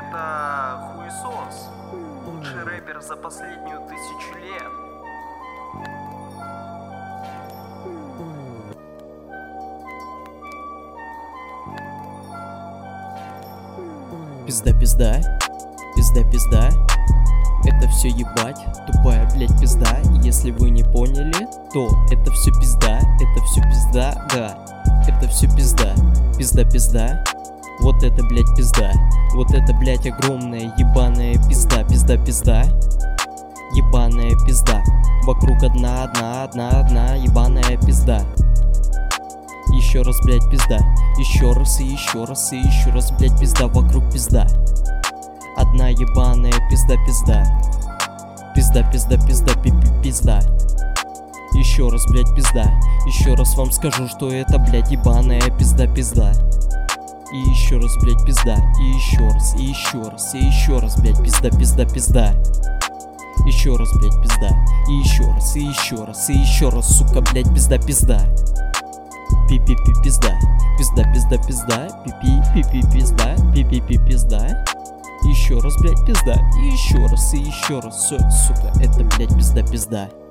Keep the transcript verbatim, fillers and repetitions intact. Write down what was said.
это хуесос. Лучший рэпер за последнюю тысячу лет. Пизда, пизда, пизда, пизда. Это все ебать, тупая, блять, пизда. И если вы не поняли, то это все пизда, это все пизда, да. Это все пизда, пизда, пизда. Вот это, блять, пизда. Вот это, блять, огромная ебаная пизда, пизда, пизда. Ебаная пизда. Вокруг одна, одна, одна, одна ебаная пизда. Еще раз, блять, пизда. Еще раз и еще раз и еще раз, блять, пизда. Вокруг пизда. Одна ебаная пизда, пизда. Пизда, пизда, пизда, пи-пи, пизда. Еще раз, блять, пизда. Еще раз вам скажу, что это, блять, ебаная пизда, пизда. И еще раз, блять, пизда. И еще раз, и еще раз, и еще раз, блять, пизда, пизда, пизда. Еще раз, блять, пизда. И еще раз, и еще раз, и еще раз, сука, блять, пизда, пизда. Пи-пи-пи, пизда. Пизда, пизда, пизда. Пи-пи, пи-пи, пизда. Пи-пи-пи, пизда. Еще раз, блять, пизда. И еще раз, и еще раз. Все, сука, это, блять, пизда, пизда.